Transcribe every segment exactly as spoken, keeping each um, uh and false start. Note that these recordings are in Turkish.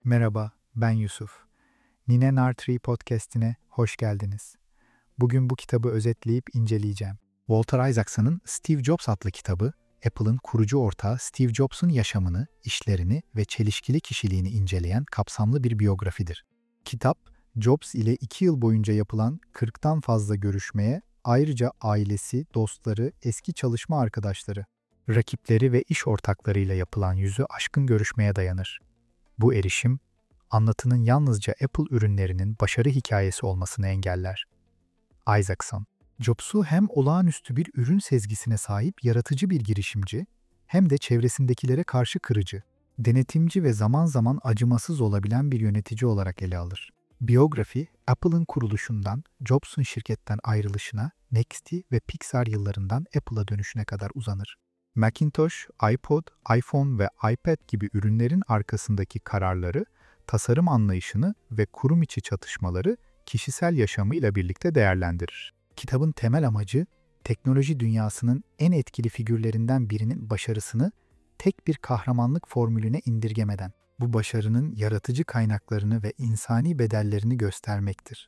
Merhaba, ben Yusuf. Nine Nartree podcast'ine hoş geldiniz. Bugün bu kitabı özetleyip inceleyeceğim. Walter Isaacson'ın Steve Jobs adlı kitabı, Apple'ın kurucu ortağı Steve Jobs'un yaşamını, işlerini ve çelişkili kişiliğini inceleyen kapsamlı bir biyografidir. Kitap, Jobs ile iki yıl boyunca yapılan kırktan fazla görüşmeye, ayrıca ailesi, dostları, eski çalışma arkadaşları, rakipleri ve iş ortaklarıyla yapılan yüzü aşkın görüşmeye dayanır. Bu erişim, anlatının yalnızca Apple ürünlerinin başarı hikayesi olmasını engeller. Isaacson, Jobs'u hem olağanüstü bir ürün sezgisine sahip yaratıcı bir girişimci, hem de çevresindekilere karşı kırıcı, denetimci ve zaman zaman acımasız olabilen bir yönetici olarak ele alır. Biyografi, Apple'ın kuruluşundan Jobs'un şirketten ayrılışına, Next'i ve Pixar yıllarından Apple'a dönüşüne kadar uzanır. Macintosh, iPod, iPhone ve iPad gibi ürünlerin arkasındaki kararları, tasarım anlayışını ve kurum içi çatışmaları kişisel yaşamıyla birlikte değerlendirir. Kitabın temel amacı, teknoloji dünyasının en etkili figürlerinden birinin başarısını tek bir kahramanlık formülüne indirgemeden, bu başarının yaratıcı kaynaklarını ve insani bedellerini göstermektir.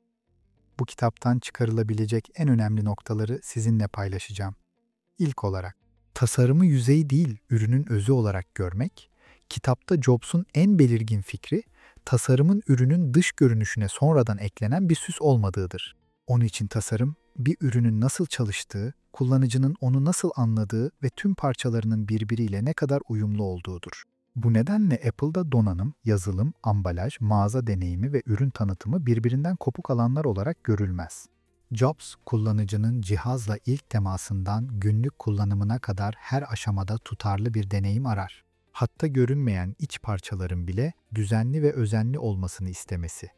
Bu kitaptan çıkarılabilecek en önemli noktaları sizinle paylaşacağım. İlk olarak, tasarımı yüzeyi değil, ürünün özü olarak görmek, kitapta Jobs'un en belirgin fikri, tasarımın ürünün dış görünüşüne sonradan eklenen bir süs olmadığıdır. Onun için tasarım, bir ürünün nasıl çalıştığı, kullanıcının onu nasıl anladığı ve tüm parçalarının birbiriyle ne kadar uyumlu olduğudur. Bu nedenle Apple'da donanım, yazılım, ambalaj, mağaza deneyimi ve ürün tanıtımı birbirinden kopuk alanlar olarak görülmez. Jobs, kullanıcının cihazla ilk temasından günlük kullanımına kadar her aşamada tutarlı bir deneyim arar. Hatta görünmeyen iç parçaların bile düzenli ve özenli olmasını istemesi.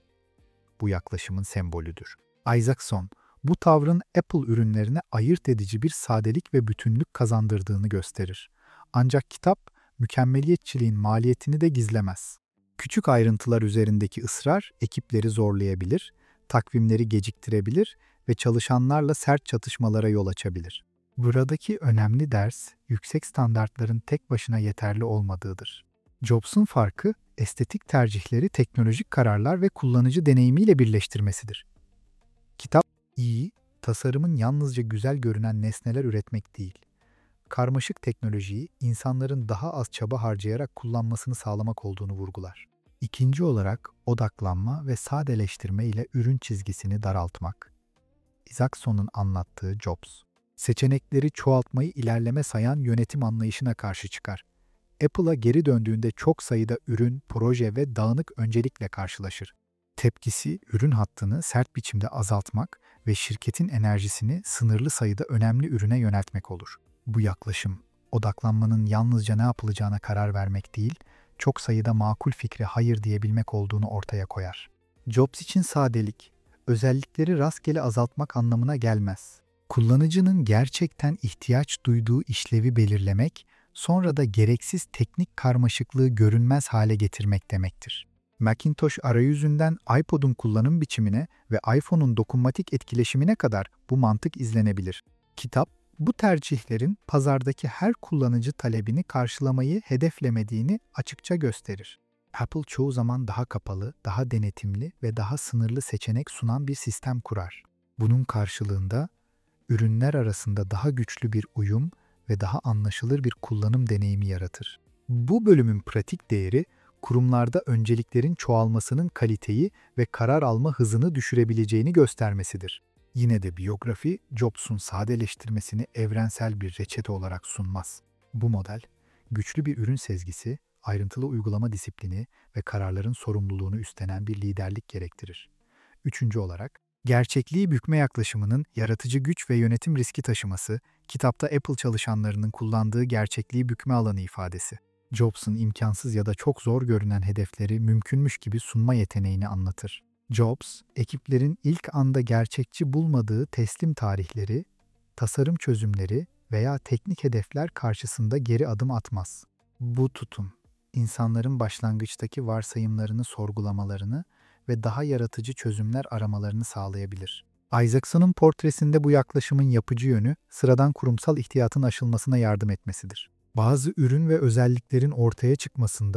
Bu yaklaşımın sembolüdür. Isaacson, bu tavrın Apple ürünlerine ayırt edici bir sadelik ve bütünlük kazandırdığını gösterir. Ancak kitap, mükemmeliyetçiliğin maliyetini de gizlemez. Küçük ayrıntılar üzerindeki ısrar ekipleri zorlayabilir, takvimleri geciktirebilir ve çalışanlarla sert çatışmalara yol açabilir. Buradaki önemli ders, yüksek standartların tek başına yeterli olmadığıdır. Jobs'un farkı, estetik tercihleri teknolojik kararlar ve kullanıcı deneyimiyle birleştirmesidir. Kitap, iyi, tasarımın yalnızca güzel görünen nesneler üretmek değil, karmaşık teknolojiyi insanların daha az çaba harcayarak kullanmasını sağlamak olduğunu vurgular. İkinci olarak, odaklanma ve sadeleştirme ile ürün çizgisini daraltmak. Isaacson'un anlattığı Jobs, seçenekleri çoğaltmayı ilerleme sayan yönetim anlayışına karşı çıkar. Apple'a geri döndüğünde çok sayıda ürün, proje ve dağınık öncelikle karşılaşır. Tepkisi, ürün hattını sert biçimde azaltmak ve şirketin enerjisini sınırlı sayıda önemli ürüne yöneltmek olur. Bu yaklaşım, odaklanmanın yalnızca ne yapılacağına karar vermek değil, çok sayıda makul fikre hayır diyebilmek olduğunu ortaya koyar. Jobs için sadelik, özellikleri rastgele azaltmak anlamına gelmez. Kullanıcının gerçekten ihtiyaç duyduğu işlevi belirlemek, sonra da gereksiz teknik karmaşıklığı görünmez hale getirmek demektir. Macintosh arayüzünden iPod'un kullanım biçimine ve iPhone'un dokunmatik etkileşimine kadar bu mantık izlenebilir. Kitap, bu tercihlerin pazardaki her kullanıcı talebini karşılamayı hedeflemediğini açıkça gösterir. Apple çoğu zaman daha kapalı, daha denetimli ve daha sınırlı seçenek sunan bir sistem kurar. Bunun karşılığında ürünler arasında daha güçlü bir uyum ve daha anlaşılır bir kullanım deneyimi yaratır. Bu bölümün pratik değeri, kurumlarda önceliklerin çoğalmasının kaliteyi ve karar alma hızını düşürebileceğini göstermesidir. Yine de biyografi, Jobs'un sadeleştirmesini evrensel bir reçete olarak sunmaz. Bu model, güçlü bir ürün sezgisi, ayrıntılı uygulama disiplini ve kararların sorumluluğunu üstlenen bir liderlik gerektirir. Üçüncü olarak, gerçekliği bükme yaklaşımının yaratıcı güç ve yönetim riski taşıması, kitapta Apple çalışanlarının kullandığı gerçekliği bükme alanı ifadesi. Jobs'un imkansız ya da çok zor görünen hedefleri mümkünmüş gibi sunma yeteneğini anlatır. Jobs, ekiplerin ilk anda gerçekçi bulmadığı teslim tarihleri, tasarım çözümleri veya teknik hedefler karşısında geri adım atmaz. Bu tutum, insanların başlangıçtaki varsayımlarını sorgulamalarını ve daha yaratıcı çözümler aramalarını sağlayabilir. Isaacson'un portresinde bu yaklaşımın yapıcı yönü, sıradan kurumsal ihtiyatın aşılmasına yardım etmesidir. Bazı ürün ve özelliklerin ortaya çıkmasında,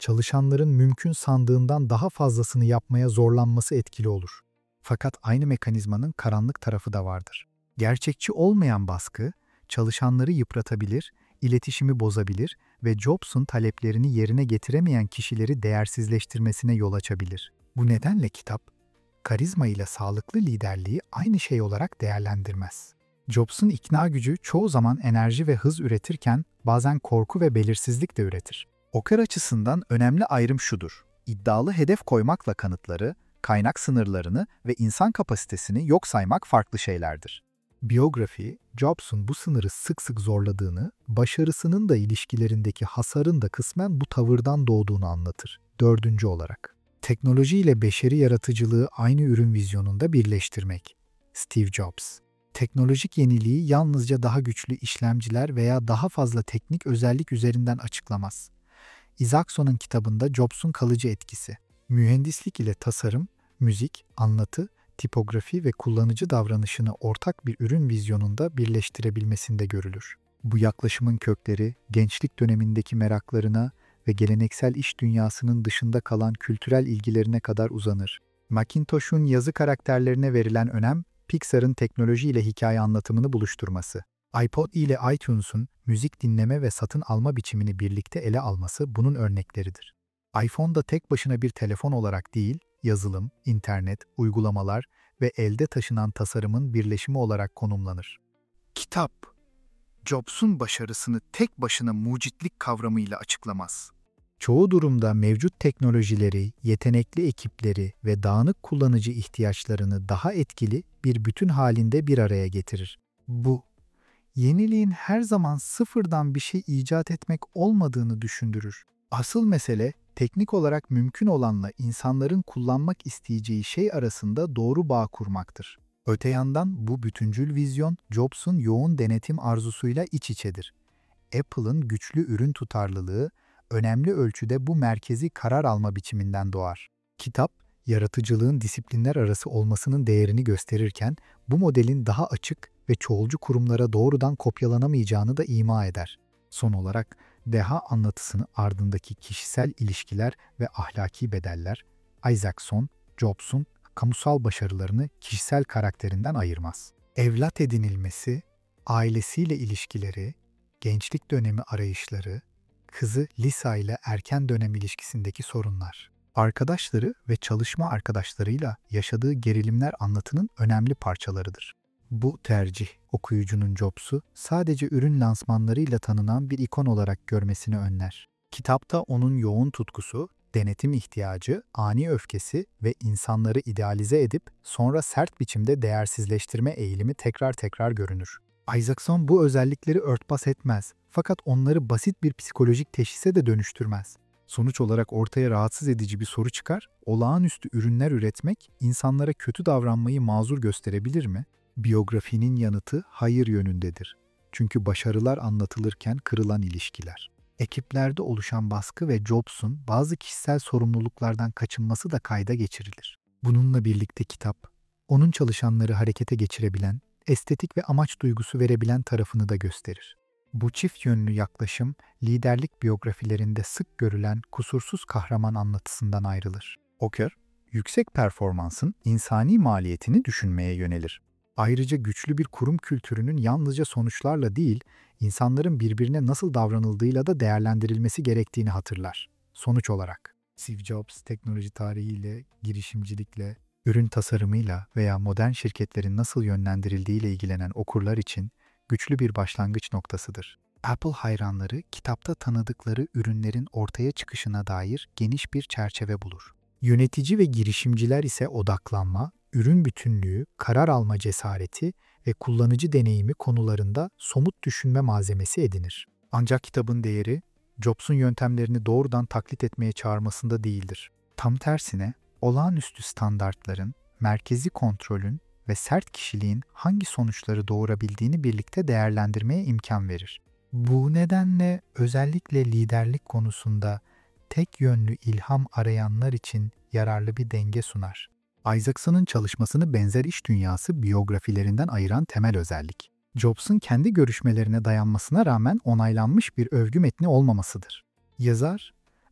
çalışanların mümkün sandığından daha fazlasını yapmaya zorlanması etkili olur. Fakat aynı mekanizmanın karanlık tarafı da vardır. Gerçekçi olmayan baskı, çalışanları yıpratabilir, iletişimi bozabilir ve Jobs'un taleplerini yerine getiremeyen kişileri değersizleştirmesine yol açabilir. Bu nedenle kitap, karizma ile sağlıklı liderliği aynı şey olarak değerlendirmez. Jobs'un ikna gücü çoğu zaman enerji ve hız üretirken bazen korku ve belirsizlik de üretir. Oker açısından önemli ayrım şudur: İddialı hedef koymakla kanıtları, kaynak sınırlarını ve insan kapasitesini yok saymak farklı şeylerdir. Biyografi, Jobs'un bu sınırı sık sık zorladığını, başarısının da ilişkilerindeki hasarın da kısmen bu tavırdan doğduğunu anlatır. Dördüncü olarak, teknoloji ile beşeri yaratıcılığı aynı ürün vizyonunda birleştirmek. Steve Jobs, teknolojik yeniliği yalnızca daha güçlü işlemciler veya daha fazla teknik özellik üzerinden açıklamaz. Isaacson'un kitabında Jobs'un kalıcı etkisi, mühendislik ile tasarım, müzik, anlatı, tipografi ve kullanıcı davranışını ortak bir ürün vizyonunda birleştirebilmesinde görülür. Bu yaklaşımın kökleri, gençlik dönemindeki meraklarına ve geleneksel iş dünyasının dışında kalan kültürel ilgilerine kadar uzanır. Macintosh'un yazı karakterlerine verilen önem, Pixar'ın teknoloji ile hikaye anlatımını buluşturması, iPod ile iTunes'un müzik dinleme ve satın alma biçimini birlikte ele alması bunun örnekleridir. iPhone da tek başına bir telefon olarak değil, yazılım, internet, uygulamalar ve elde taşınan tasarımın birleşimi olarak konumlanır. Kitap, Jobs'un başarısını tek başına mucitlik kavramıyla açıklamaz. Çoğu durumda mevcut teknolojileri, yetenekli ekipleri ve dağınık kullanıcı ihtiyaçlarını daha etkili bir bütün halinde bir araya getirir. Bu, yeniliğin her zaman sıfırdan bir şey icat etmek olmadığını düşündürür. Asıl mesele, teknik olarak mümkün olanla insanların kullanmak isteyeceği şey arasında doğru bağ kurmaktır. Öte yandan bu bütüncül vizyon, Jobs'un yoğun denetim arzusuyla iç içedir. Apple'ın güçlü ürün tutarlılığı, önemli ölçüde bu merkezi karar alma biçiminden doğar. Kitap, yaratıcılığın disiplinler arası olmasının değerini gösterirken, bu modelin daha açık ve çoğulcu kurumlara doğrudan kopyalanamayacağını da ima eder. Son olarak, deha anlatısını ardındaki kişisel ilişkiler ve ahlaki bedeller, Isaacson, Jobs'un kamusal başarılarını kişisel karakterinden ayırmaz. Evlat edinilmesi, ailesiyle ilişkileri, gençlik dönemi arayışları, kızı Lisa ile erken dönem ilişkisindeki sorunlar, arkadaşları ve çalışma arkadaşlarıyla yaşadığı gerilimler anlatının önemli parçalarıdır. Bu tercih, okuyucunun Jobs'u sadece ürün lansmanlarıyla tanınan bir ikon olarak görmesini önler. Kitapta onun yoğun tutkusu, denetim ihtiyacı, ani öfkesi ve insanları idealize edip sonra sert biçimde değersizleştirme eğilimi tekrar tekrar görünür. Isaacson bu özellikleri örtbas etmez, fakat onları basit bir psikolojik teşhise de dönüştürmez. Sonuç olarak ortaya rahatsız edici bir soru çıkar: olağanüstü ürünler üretmek insanlara kötü davranmayı mazur gösterebilir mi? Biyografinin yanıtı hayır yönündedir. Çünkü başarılar anlatılırken kırılan ilişkiler, ekiplerde oluşan baskı ve Jobs'un bazı kişisel sorumluluklardan kaçınması da kayda geçirilir. Bununla birlikte kitap, onun çalışanları harekete geçirebilen, estetik ve amaç duygusu verebilen tarafını da gösterir. Bu çift yönlü yaklaşım, liderlik biyografilerinde sık görülen kusursuz kahraman anlatısından ayrılır. Oker, yüksek performansın insani maliyetini düşünmeye yönelir. Ayrıca güçlü bir kurum kültürünün yalnızca sonuçlarla değil, insanların birbirine nasıl davranıldığıyla da değerlendirilmesi gerektiğini hatırlar. Sonuç olarak, Steve Jobs teknoloji tarihiyle, girişimcilikle, ürün tasarımıyla veya modern şirketlerin nasıl yönlendirildiğiyle ilgilenen okurlar için güçlü bir başlangıç noktasıdır. Apple hayranları kitapta tanıdıkları ürünlerin ortaya çıkışına dair geniş bir çerçeve bulur. Yönetici ve girişimciler ise odaklanma, ürün bütünlüğü, karar alma cesareti ve kullanıcı deneyimi konularında somut düşünme malzemesi edinir. Ancak kitabın değeri, Jobs'un yöntemlerini doğrudan taklit etmeye çağırmasında değildir. Tam tersine, olağanüstü standartların, merkezi kontrolün ve sert kişiliğin hangi sonuçları doğurabildiğini birlikte değerlendirmeye imkan verir. Bu nedenle özellikle liderlik konusunda tek yönlü ilham arayanlar için yararlı bir denge sunar. Isaacson'un çalışmasını benzer iş dünyası biyografilerinden ayıran temel özellik, Jobs'un kendi görüşmelerine dayanmasına rağmen onaylanmış bir övgü metni olmamasıdır. Yazar,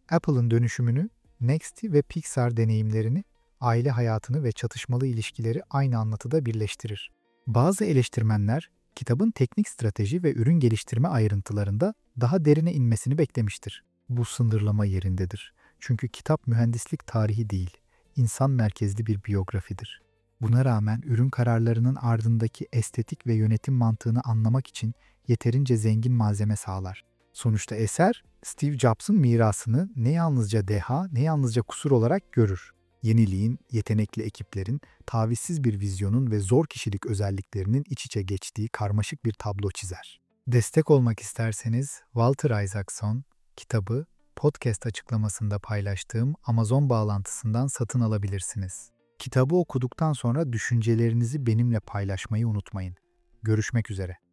Apple'ın dönüşümünü, Next'i ve Pixar deneyimlerini, aile hayatını ve çatışmalı ilişkileri aynı anlatıda birleştirir. Bazı eleştirmenler, kitabın teknik strateji ve ürün geliştirme ayrıntılarında daha derine inmesini beklemiştir. Bu sınırlama yerindedir. Çünkü kitap mühendislik tarihi değil, insan merkezli bir biyografidir. Buna rağmen ürün kararlarının ardındaki estetik ve yönetim mantığını anlamak için yeterince zengin malzeme sağlar. Sonuçta eser, Steve Jobs'ın mirasını ne yalnızca deha ne yalnızca kusur olarak görür. Yeniliğin, yetenekli ekiplerin, tavizsiz bir vizyonun ve zor kişilik özelliklerinin iç içe geçtiği karmaşık bir tablo çizer. Destek olmak isterseniz Walter Isaacson kitabı podcast açıklamasında paylaştığım Amazon bağlantısından satın alabilirsiniz. Kitabı okuduktan sonra düşüncelerinizi benimle paylaşmayı unutmayın. Görüşmek üzere.